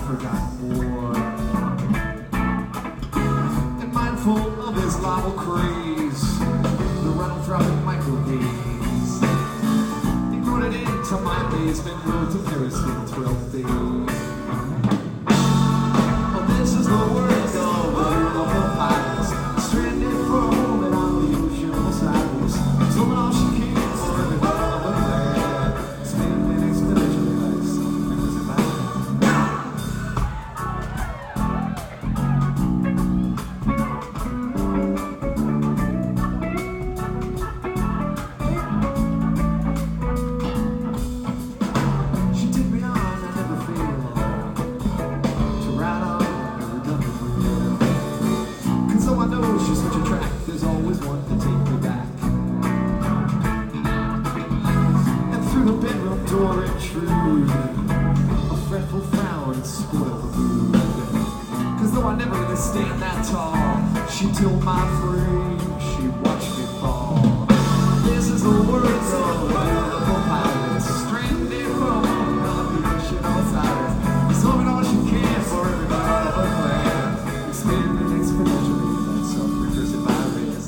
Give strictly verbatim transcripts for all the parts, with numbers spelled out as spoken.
forgotten war. And mindful of his novel craze, the realm-dropping microwaves, he brought it into my basement, road to Paris with twelve days. Oh, this is the worst of all of the pirates, stranded for a moment on the ocean of Osiris, someone all she can for the girl of a man, spinning an expedition device, and was it back? She took me on, I never failed to ride on, never done it with her. Cause though I know she's such a track, there's always one to take me back. And through the bedroom door intrude a fretful frown and spoiled the mood. Cause though I never really stand that tall, she tilled my frame, she watched me fall. This is the words of beautiful pirates, stranded for a moment on the ocean of Osiris, someone all she can for every part of her plan, expanding exponentially like self-recursive virus.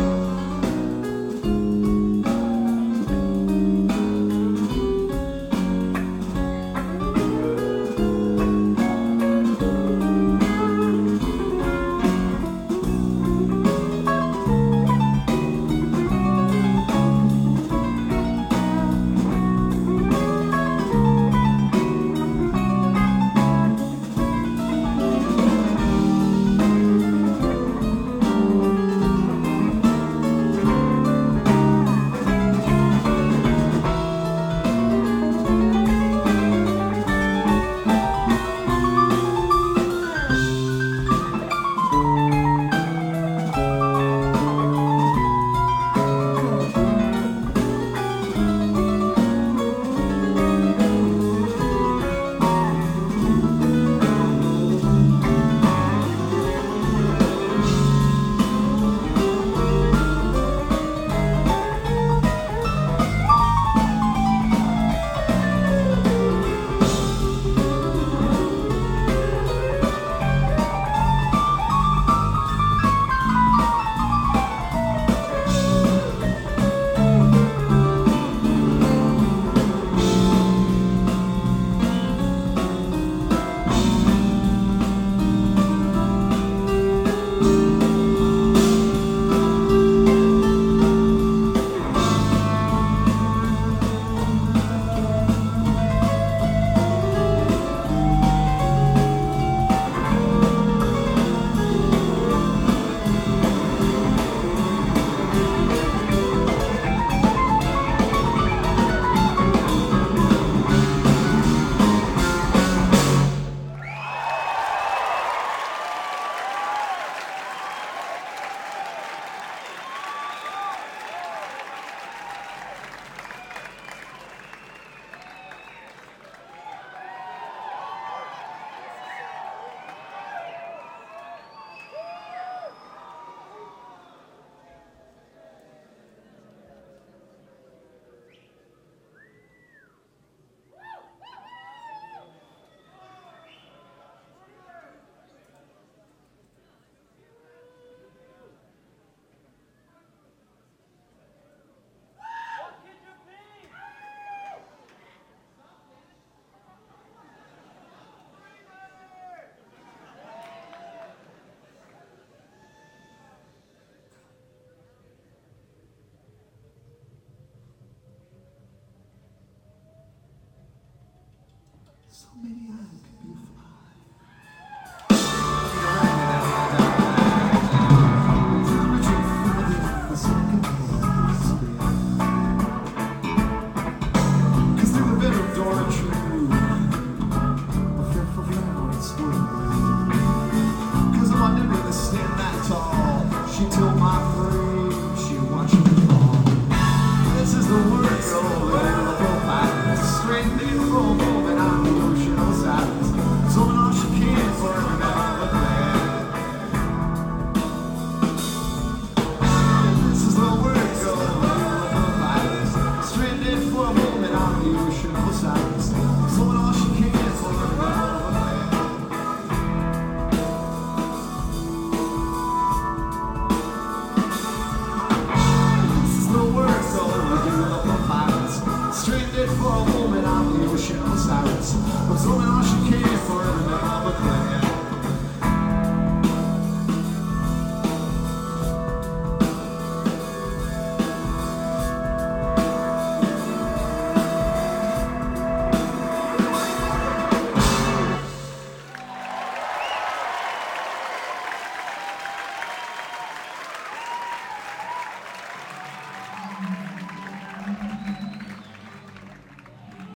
So many eyes could be she told my frame, she watched me fall. This is the words of a little pilot, stranded for a moment on the ocean of silence, doing all she can for another man. This is the words of a little pilot, stranded for a moment on the ocean of silence, doing all she can for another man. for a moment on the ocean of silence. I'm zooming on